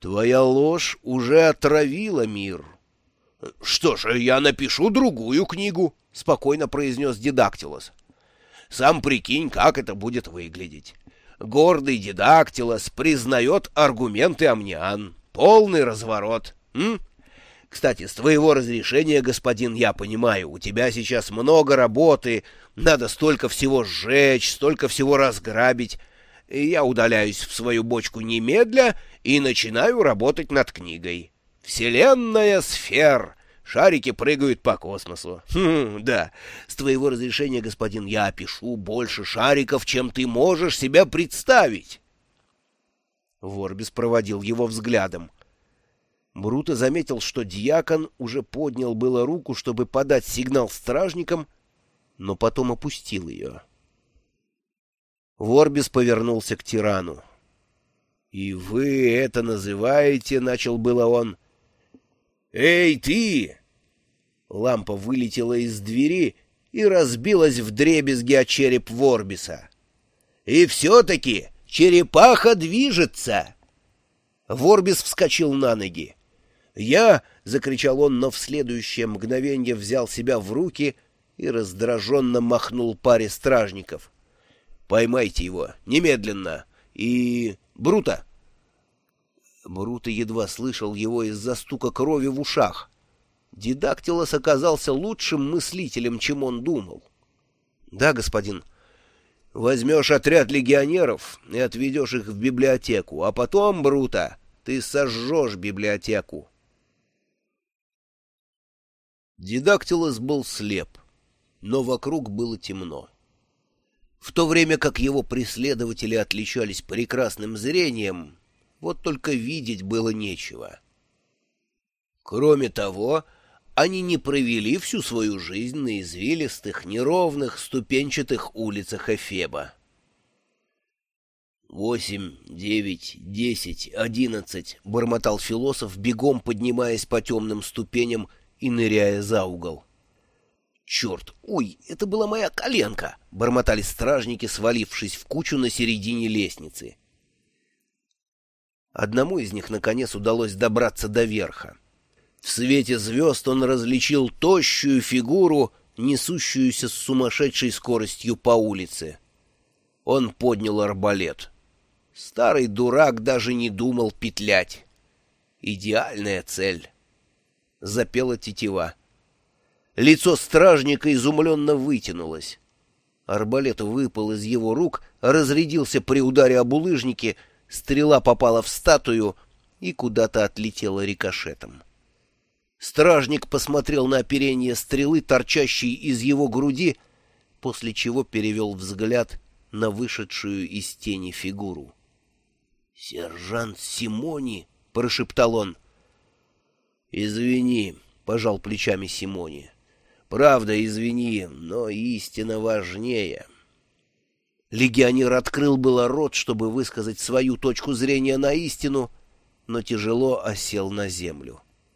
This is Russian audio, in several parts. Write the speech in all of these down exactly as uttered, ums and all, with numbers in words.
Твоя ложь уже отравила мир. — Что ж, я напишу другую книгу, — спокойно произнес Дидактилос. — Сам прикинь, как это будет выглядеть. Гордый Дидактилос признает аргументы Амниан. Полный разворот. М? Кстати, с твоего разрешения, господин, я понимаю, у тебя сейчас много работы, надо столько всего сжечь, столько всего разграбить. Я удаляюсь в свою бочку немедля и начинаю работать над книгой. Вселенная сфер. Шарики прыгают по космосу. Хм, да, с твоего разрешения, господин, я опишу больше шариков, чем ты можешь себе представить. Ворбис проводил его взглядом. Бруто заметил, что дьякон уже поднял было руку, чтобы подать сигнал стражникам, но потом опустил ее. Ворбис повернулся к тирану. — И вы это называете, — начал было он. — Эй, ты! Лампа вылетела из двери и разбилась вдребезги о череп Ворбиса. — И все-таки черепаха движется! Ворбис вскочил на ноги. «Я!» — закричал он, но в следующее мгновенье взял себя в руки и раздраженно махнул паре стражников. «Поймайте его! Немедленно! И... Бруто!» Бруто едва слышал его из-за стука крови в ушах. Дидактилос оказался лучшим мыслителем, чем он думал. «Да, господин. Возьмешь отряд легионеров и отведешь их в библиотеку, а потом, Бруто, ты сожжешь библиотеку». Дидактилос был слеп, но вокруг было темно. В то время как его преследователи отличались прекрасным зрением, вот только видеть было нечего. Кроме того, они не провели всю свою жизнь на извилистых, неровных, ступенчатых улицах Эфеба. «Восемь, девять, десять, одиннадцать», — бормотал философ, бегом поднимаясь по темным ступеням и ныряя за угол. «Черт! Ой, это была моя коленка!» — бормотали стражники, свалившись в кучу на середине лестницы. Одному из них, наконец, удалось добраться до верха. В свете звезд он различил тощую фигуру, несущуюся с сумасшедшей скоростью по улице. Он поднял арбалет. Старый дурак даже не думал петлять. Идеальная цель. Запела тетива. Лицо стражника изумленно вытянулось. Арбалет выпал из его рук, разрядился при ударе об булыжники, стрела попала в статую и куда-то отлетела рикошетом. Стражник посмотрел на оперение стрелы, торчащей из его груди, после чего перевел взгляд на вышедшую из тени фигуру. «Сержант Симони!» — прошептал он. «Извини», — пожал плечами Симони. «Правда, извини, но истина важнее». Легионер открыл было рот, чтобы высказать свою точку зрения на истину, но тяжело осел на землю.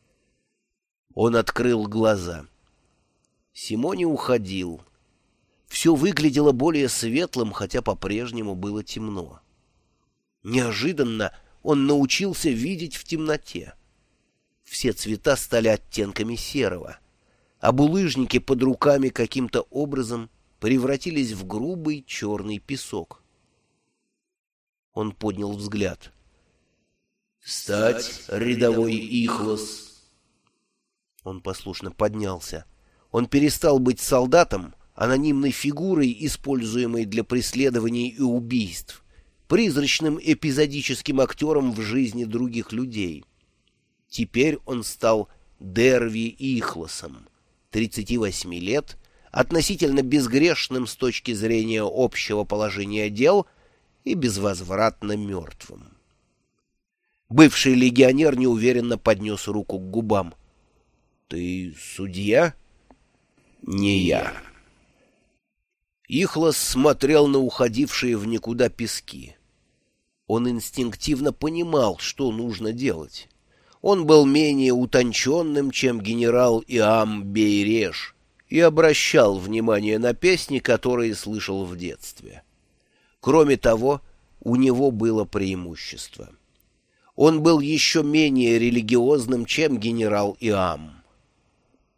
Он открыл глаза. Симони уходил. Все выглядело более светлым, хотя по-прежнему было темно. Неожиданно он научился видеть в темноте. Все цвета стали оттенками серого, а булыжники под руками каким-то образом превратились в грубый черный песок. Он поднял взгляд. «Встать, рядовой Ихлос!» Он послушно поднялся. Он перестал быть солдатом, анонимной фигурой, используемой для преследований и убийств, призрачным эпизодическим актером в жизни других людей. Теперь он стал Дерви Ихлосом, тридцати восьми лет, относительно безгрешным с точки зрения общего положения дел и безвозвратно мертвым. Бывший легионер неуверенно поднес руку к губам. «Ты судья?» «Не я». Ихлос смотрел на уходившие в никуда пески. Он инстинктивно понимал, что нужно делать. Он был менее утонченным, чем генерал Иам Бейреш, и обращал внимание на песни, которые слышал в детстве. Кроме того, у него было преимущество. Он был еще менее религиозным, чем генерал Иам.